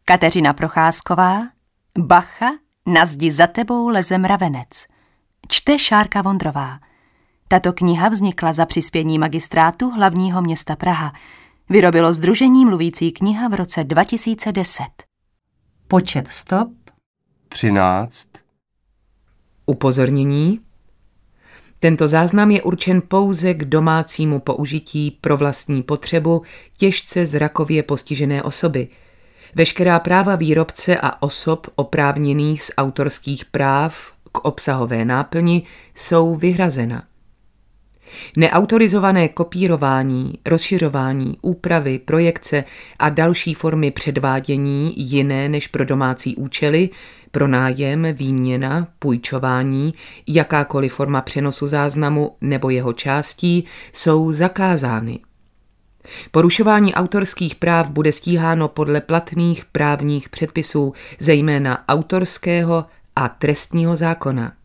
Kateřina Procházková, Bacha, Na zdi za tebou leze mravenec. Čte Šárka Vondrová. Tato kniha vznikla za přispění Magistrátu hlavního města Praha. Vyrobilo Sdružení Mluvící kniha v roce 2010. Počet stop 13. Upozornění. Tento záznam je určen pouze k domácímu použití pro vlastní potřebu těžce zrakově postižené osoby. Veškerá práva výrobce a osob oprávněných z autorských práv k obsahové náplni jsou vyhrazena. Neautorizované kopírování, rozšiřování, úpravy, projekce a další formy předvádění jiné než pro domácí účely, pronájem, výměna, půjčování, jakákoliv forma přenosu záznamu nebo jeho částí jsou zakázány. Porušování autorských práv bude stíháno podle platných právních předpisů, zejména autorského a trestního zákona.